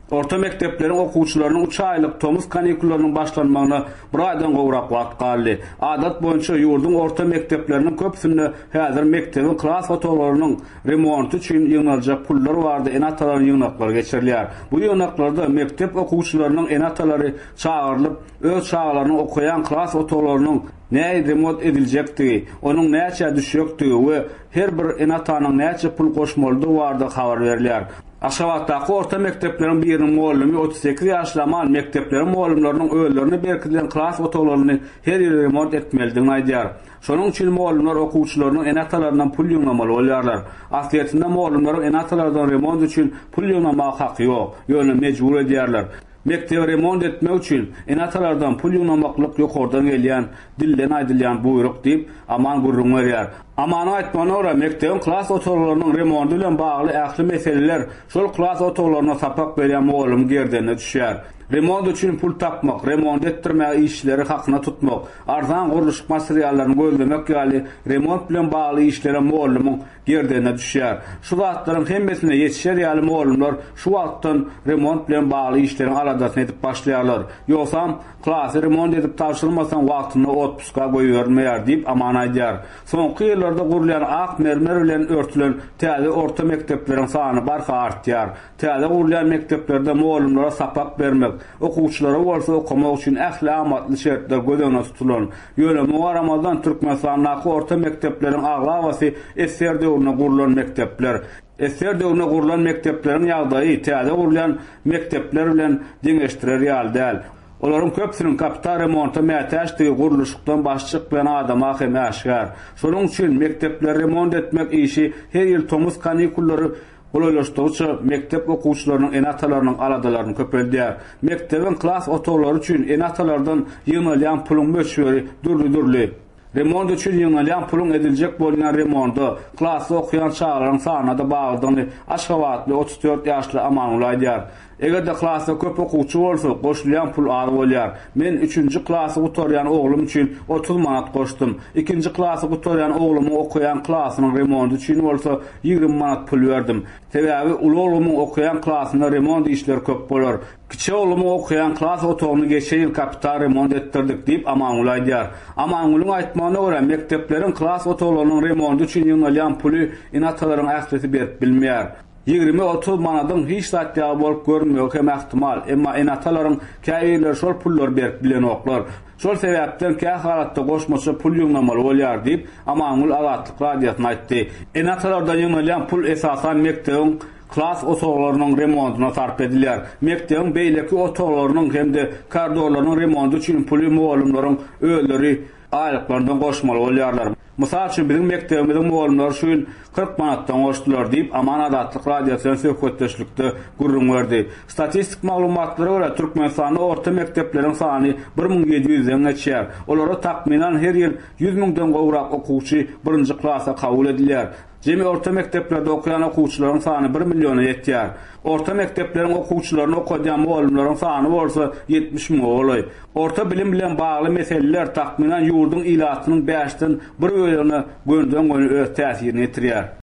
Orta mekteplerin okuwçylarynyň 3 aýlyk tomuz kanikullarynyň başlanmagyna bir aýdan gowrak wagt galdy. Adat boýunça ýurdun orta mektepleriniň köpsünde häzir mektebiň klas otoglarynyň remonty üçin ýygnalajak pullar bardy. Enatalar ýygnaklar geçirilýär. Bu ýygnaklarda mektep okuwçylarynyň enatalary çağırlyp öz çağlaryny okuyan klas otoglarynyň näme remont ediljekdi, onuň näçe düşýekdi we her bir enatanyň näçe pul goşmalydy bardy habar berilýär. Aşgabatdaky orta mekteplerin biriniň muallimi 38 ýaşly amal mekteplerin muallimlarynyň öýlerini berkilen klas otoglaryny her ýyl remont etmelidigini aýdýar. Şonuň üçin muallimler okuwçylarynyň enatalaryndan pul ýygnamaly bolýarlar. Aslynda muallimler enatalardan remont üçin pul ýygnamagy haky ýok, ýöne mejbur edýärler. Mektep remont etmek üçin enatalardan pul ýygnamaklyk ýokardan gelýän, dilden aýdylýan buyruk diýip aman gurrun berýär. Amana aýtmana görä mektebin klas otoglarynyň remonty bilen bagly ähli meseleler şol klas otoglaryna sapak berýän muallim gerdene düşýär. Remont üçin pul tapmak, remont etdirmek işleri hakyna tutmak, arzan guruluş materiallaryny gözlemek ýaly remont bilen bagly işlere muallimiň gerdene düşýär. Şu wagtlaryň hemmesine ýetişer ýaly muallimler şu wagtdan remont bilen bagly işleriň aladasyny edip başlaýarlar. Ýoksam klasy remont edip tapşyrmasaň wagtyny otpuska goýýarmaýar diýip aman aýdýar. Soňky ýyllarda gurulýan ak mermer bilen örtülen täze orta mektepleriň sany barka artýar. Täze gurulýan mekteplerde muallimlere sapak bermek, okuwçylara bolsa okumak üçin ähli amatly şertler gözüne tutulan. Ýöne Muharramadan Türkmenistanyň orta mektepleriň aglawasy eser döwrüne gurulan mektepler. Eser döwrüne gurulan mektepleriň ýagdaýy täze gurulýan mektepler bilen deňeşdirer ýaly däl. Olaryň köpsiniň kapital remonta mätäşdigi guruluşykdan başçyk bilen adama hem äşgär. Şonuň üçin mektepler remont etmek işi her ýyl tomuz kanikullary golalaşdygyça mektep okuwçylarynyň enatalarynyň aladalaryny köpeldýär. Mektebin klas otoglary üçin enatalardan ýygnalýan puluň möçberi dürli. Remont üçin ýygnalýan puluň ediljek bolýan remonty klasda okuyan çağlaryň sanyna da baglydygyny Aşgabatly 34 ýaşly Amanul aýdýar. Eger de klasda köp okuwçy bolsa, goşulýan pul az bolýar. Men 3-nji klasy gutarýan oglum üçin 30 manat goşdum. 2-nji klasy gutarýan oglumy okuyan klasynyň remonty üçin bolsa 20 manat pul berdim. Sebäbi uly oglumyň okuyan klasyna remont işleri köp bolar. Kiçi oglumy okuyan klas otogyny geçen ýyl kapital remont etdirdik diýip Amanul aýdýar. Amanuluň aýtmagyna görä mektepleriň klas otoglarynyň remonty üçin ýygnalýan puly enatalaryň ähli berip bilmeýär. 20-30 manadyň hiç satýagy bolup görünmýär hem ähtimal, emma enatalaryň käýler şol pullar berip bilen oklar. Şol sebäpden käy halatda goşmaça pul ýygnamaly bolýar diýip Amanul Agatlyk radiosyna aýtdy. Enatalardan ýygnalýan pul esasan mektebiň klas otoglarynyň remontyna sarp edilýär. Mektebiň beýleki otoglarynyň hemde kardorlarynyň remonty üçin puly muallimlaryň öýleri aýlyklaryndan goşmaly bolýarlar. Mysal üçin bizim mektebimiziň muallimleri şu ýyl 40 manatdan goşdular diýip Aman Adatlyk radiosyna söhbetdeşlikde gurrun berdi. Statistik maglumatlara görä Türkmenistanyň orta mektepleriň sany 1700-den geçýär. Olara takminan her ýyl 100.000-den gowrak okuwçy 1-nji klasa kabul edilýär. Jemi orta mekteplerde okuyan okuwçylaryň sany 1 milliona ýetýär. Orta mektepleriň okuwçylaryny okudýan muallimlaryň sany bolsa 70.000 bolýar. Orta bilim bilen bagly meseleler takminan ýurdun ilatynyň 5-den 1 bölügine gönden öz täsirini ýetirýär.